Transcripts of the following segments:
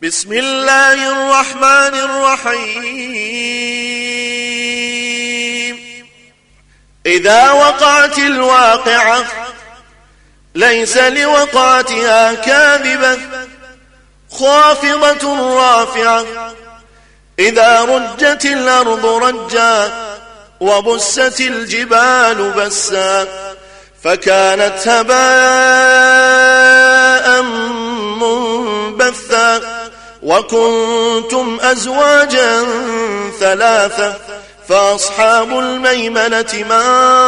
بسم الله الرحمن الرحيم إذا وقعت الواقعة ليس لوقعتها كاذبة خافضة رافعة إذا رجت الأرض رجا وبست الجبال بسا فكانت هباء منبثا وكنتم أزواجا ثلاثة فأصحاب الميمنة ما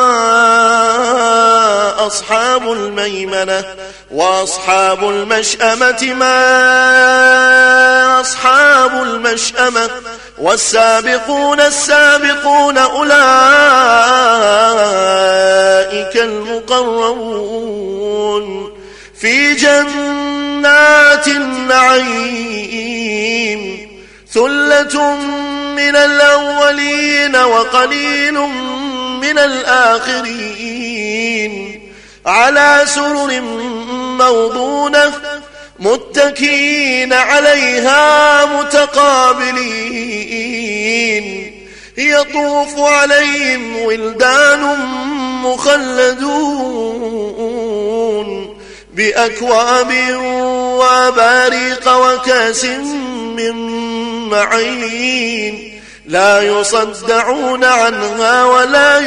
أصحاب الميمنة وأصحاب المشأمة ما أصحاب المشأمة والسابقون السابقون أولئك المقربون في جنات النعيم ثلة من الأولين وقليل من الآخرين على سرر موضونة متكئين عليها متقابلين يطوف عليهم ولدان مخلدون بأكواب وأباريق وكأس من معين لا يصدعون عنها ولا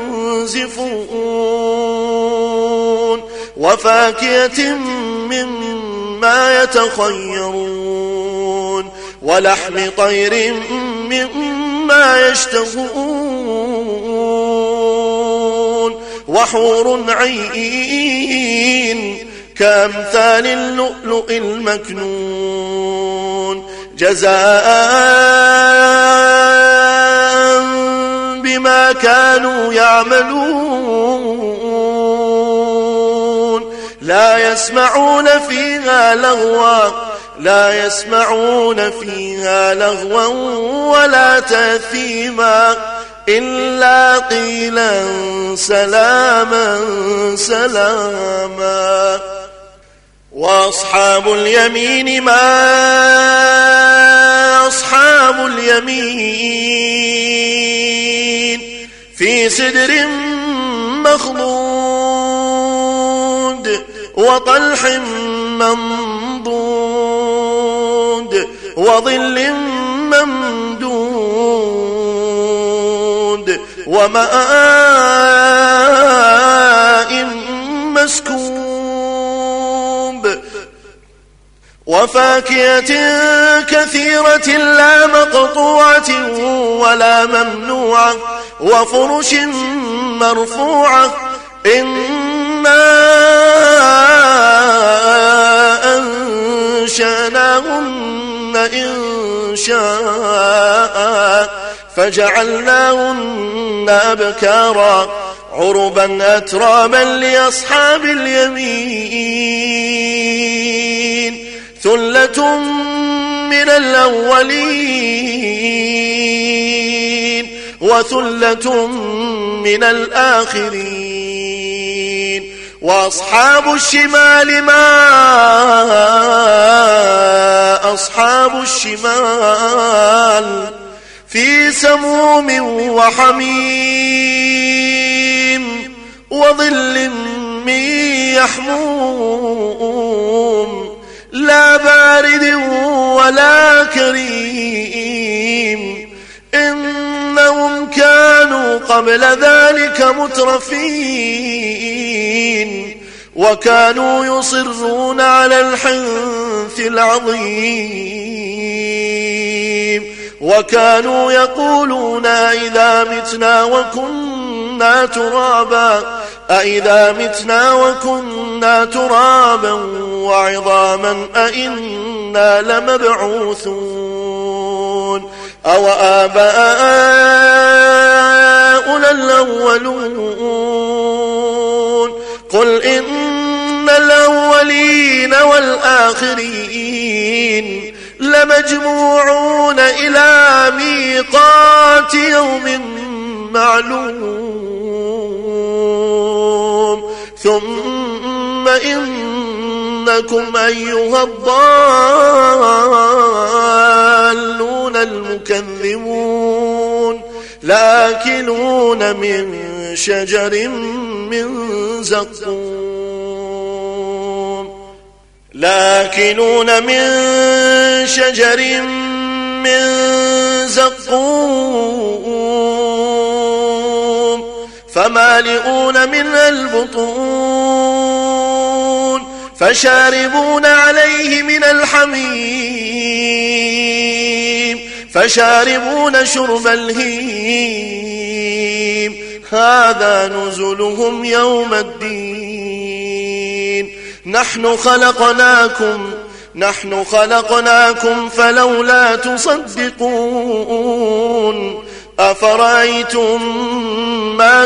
ينزفون وفاكهة مما يتخيرون ولحم طير مما يشتهون وحور عين كأمثال اللؤلؤ المكنون جزاء بما كانوا يعملون لا يسمعون فيها لغوا ولا تأثيما إلا قيلا سلاما سلاما وأصحاب اليمين ما أصحاب اليمين في سدر مخضود وطلح منضود وظل ممدود وماء مسكوب وفاكهة كثيرة لا مقطوعة ولا ممنوعة وفرش مرفوعة إنا أنشأناهن إنشاء فجعلناهن أبكارا عربا أترابا لأصحاب اليمين ثلة من الأولين وثلة من الآخرين وأصحاب الشمال ما أصحاب الشمال في سموم وحميم وظل من يحموم لا بارد ولا كريم إنهم كانوا قبل ذلك مترفين وكانوا يصرون على الحنث العظيم وكانوا يقولون أئذا متنا وكنا ترابا وعظاما أئنا لمبعوثون أو آباؤنا الأولون قل إن الأولين والآخرين لمجموعون إلى ميقات يوم معلوم ثم إنكم أيها الضالون تكذبون لآكلون من شجر من زقوم لآكلون من شجر من زقوم فمالئون منها البطون فشاربون عليه من الحميم فشاربون شرب الهيم هذا نزلهم يوم الدين نحن خلقناكم فلولا تصدقون أفرأيتم ما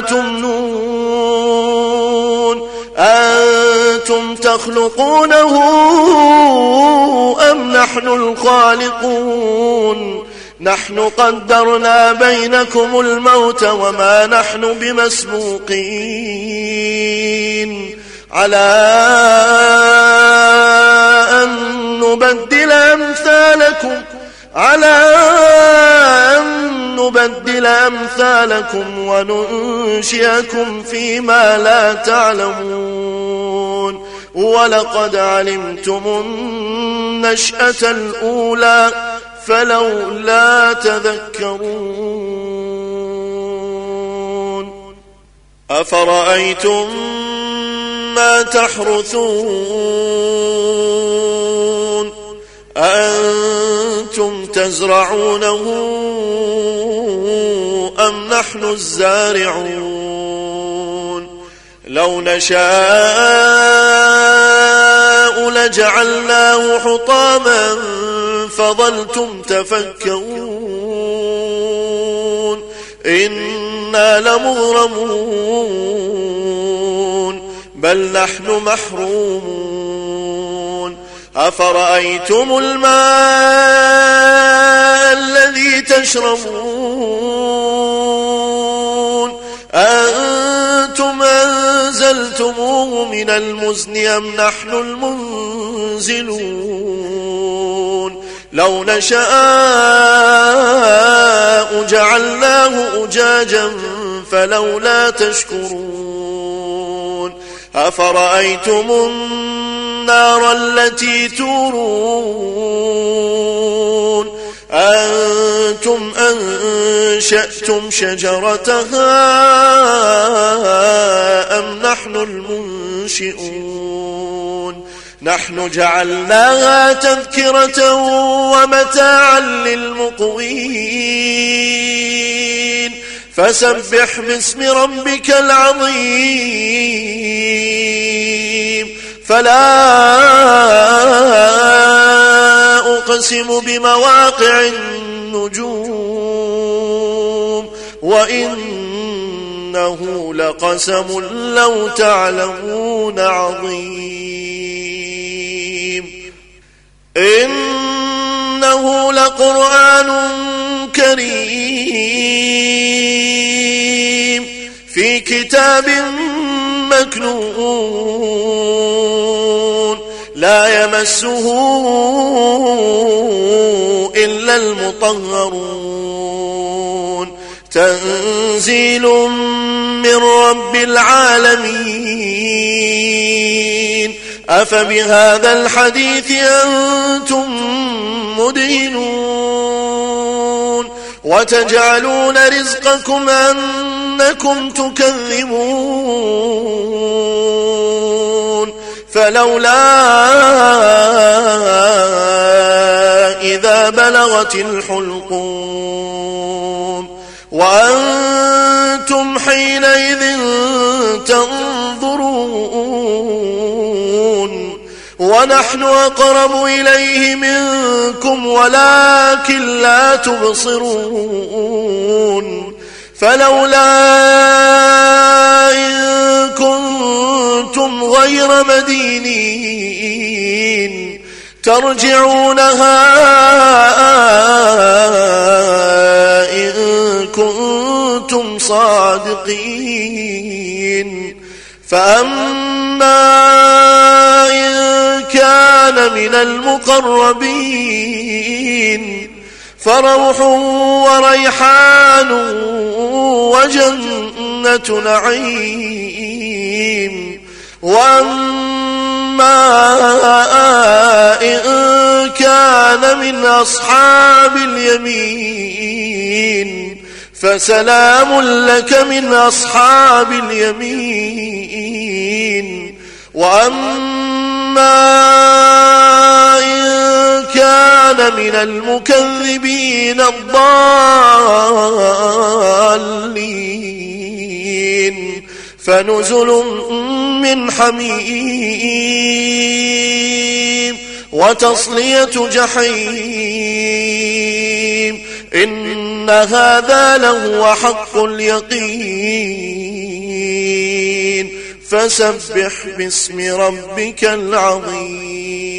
تمنون أنتم تخلقونه أم نحن الخالقون نحن قدرنا بينكم الموت وما نحن بمسبوقين على أن نبدل أمثالكم وننشئكم فيما لا تعلمون ولقد علمتم النشأة الأولى فلولا تذكرون أفرأيتم ما تحرثون أأنتم تزرعونه أم نحن الزارعون لو نشاء لجعلناه حطاما فظلتم تفكرون إنا لمغرمون بل نحن محرومون أفرأيتم الماء الذي تشربون أأنتم أنزلتموه من المزن أم نحن المنزلون لو نشاء جعلناه أجاجا فلولا تشكرون أفرأيتم النار التي تورون أنتم أنشأتم شجرتها أم نحن المنشئون نحن جعلناها تذكرة ومتاعا للمقوين فسبح باسم ربك العظيم فلا أقسم بمواقع النجوم وإنه لقسم لو تعلمون عظيم إنه لقرآن كريم في كتاب مكنون لا يمسه إلا المطهرون تنزيل من رب العالمين أفبهذا الحديث أنتم مدهنون وتجعلون رزقكم أنكم تكذبون فلولا إذا بلغت الحلقوم وأنتم حينئذ تنظرون ونحن أقرب إليه منكم ولكن لا تبصرون فلولا إن كنتم غير مدينين ترجعونها إن كنتم صادقين فأما إن كان من المقربين فروح وريحان وجنة نعيم. وأما إن كان من أصحاب اليمين فسلام لك من أصحاب اليمين. وأما إن كان من المكذبين الضالين فنزل من حميم وتصلية جحيم. إن هذا لهو حق اليقين. فسبح باسم ربك العظيم.